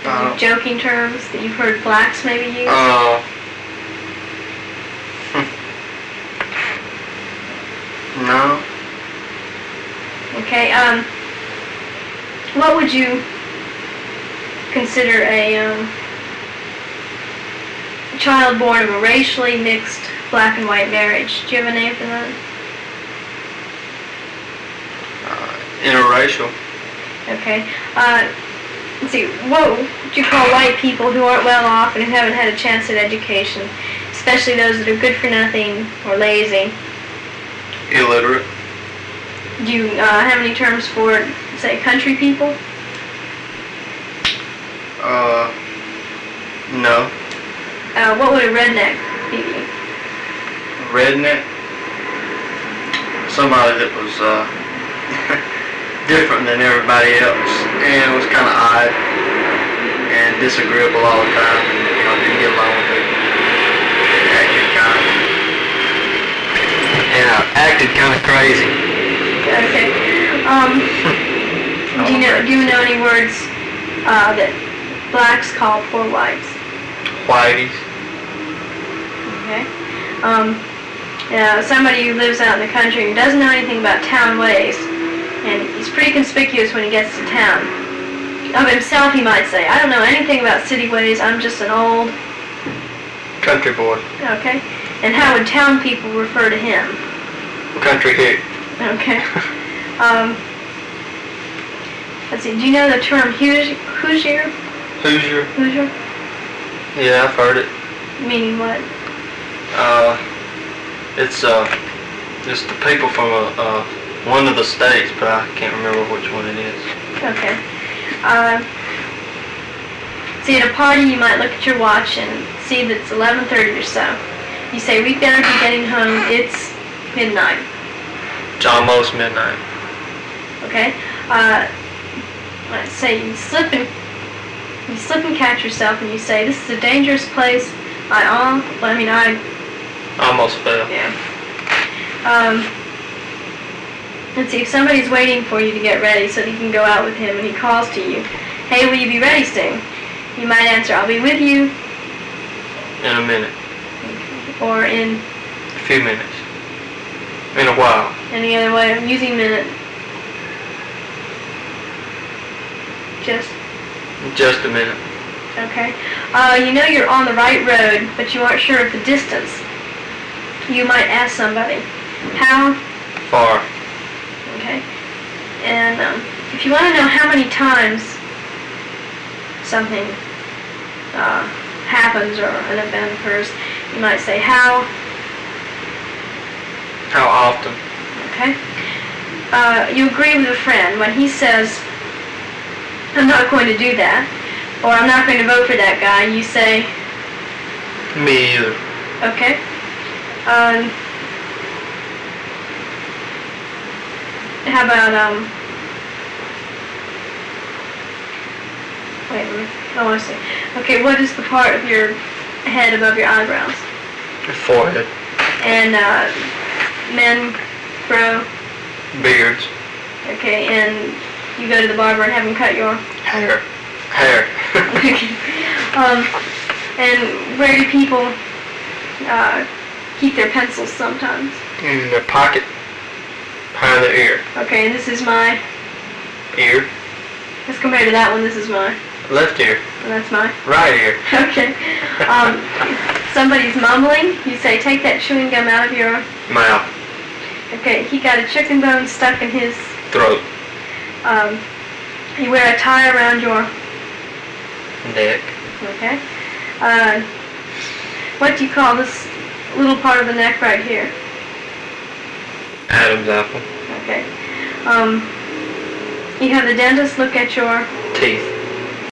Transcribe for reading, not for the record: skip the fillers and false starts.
Joking terms that you've heard blacks maybe use? No. Okay, what would you consider a child born of a racially mixed black and white marriage? Do you have a name for that? Interracial. Okay. Let's see, what would you call white people who aren't well off and who haven't had a chance at education, especially those that are good for nothing or lazy? Illiterate. Do you have any terms for, say, country people? No. What would a redneck be? Redneck? Somebody that was different than everybody else and was kind of odd and disagreeable all the time and, didn't get along with people. Acted kind of crazy. Okay. Do you know any words that blacks call poor whites? Whiteys. Okay. Somebody who lives out in the country and doesn't know anything about town ways, and he's pretty conspicuous when he gets to town. Of himself, he might say, I don't know anything about city ways, I'm just an old... Country boy. Okay. And how would town people refer to him? Country hick. Okay. Let's see, do you know the term Hoosier? Hoosier? Hoosier? Yeah, I've heard it. Meaning what? It's the people from one of the states, but I can't remember which one it is. Okay. See, at a party you might look at your watch and see that it's 11:30 or so. You say, we better be getting home, it's midnight. It's almost midnight. Okay? Let's say you slip and catch yourself and you say, this is a dangerous place, I almost fell. Yeah. Let's see, if somebody's waiting for you to get ready so that you can go out with him and he calls to you, hey, will you be ready soon? You might answer, I'll be with you. In a minute. Or in... A few minutes. In a while. Any other way of using minute? Just a minute. Okay. You know you're on the right road, but you aren't sure of the distance. You might ask somebody, how far? Okay. And if you want to know how many times something happens or an event occurs, you might say how often? Okay. You agree with a friend when he says, I'm not going to do that, or I'm not going to vote for that guy. You say, me either. Okay. How about, wait a minute. Oh, I see. Okay, what is the part of your head above your eyebrows? Your forehead. And, men grow? Beards. Okay, and you go to the barber and have him cut your? Hair. Okay. And where do people keep their pencils sometimes? In their pocket. Behind their ear. Okay, and this is my? Ear. As compared to that one, this is my? Left ear. And that's my? Right ear. Okay. Somebody's mumbling. You say, take that chewing gum out of your? Mouth. Okay, he got a chicken bone stuck in his? Throat. You wear a tie around your? Neck. Okay. What do you call this little part of the neck right here? Adam's apple. Okay. You have the dentist look at your? Teeth.